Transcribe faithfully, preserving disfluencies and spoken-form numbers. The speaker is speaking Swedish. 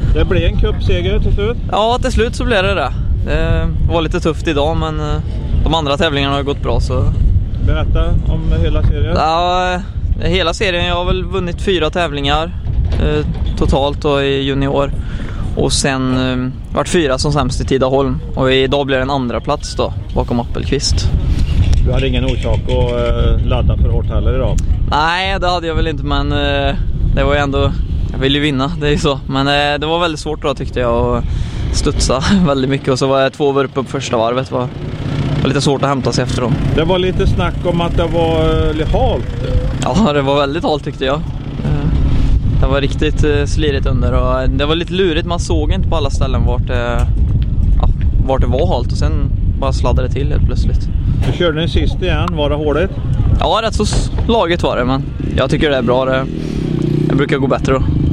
Det blev en cupseger till slut. Ja, till slut så blev det det. Det var lite tufft idag, men de andra tävlingarna har gått bra. Så... Berätta om hela serien. Ja, hela serien. Jag har väl vunnit fyra tävlingar eh, totalt då, i junior. Och sen eh, varit fyra som sämst i Tidaholm. Och idag blir det en andra plats då, bakom Appelqvist. Du hade ingen orsak att eh, ladda för hårt heller idag? Nej, det hade jag väl inte, men eh, det var ju ändå... Jag ville ju vinna, det är ju så. Men eh, det var väldigt svårt då, tyckte jag, att studsa väldigt mycket. Och så var jag två vurp på första varvet. Det var, var lite svårt att hämta sig efter dem. Det var lite snack om att det var lite halt. Ja, det var väldigt halt tyckte jag. Det var riktigt slirigt under. Och det var lite lurigt, man såg inte på alla ställen vart det, ja, vart det var halt. Och sen bara sladdade det till helt plötsligt. Du körde den sist igen, var det hårdigt? Ja, rätt så laget var det, men jag tycker det är bra. Det, det brukar gå bättre då.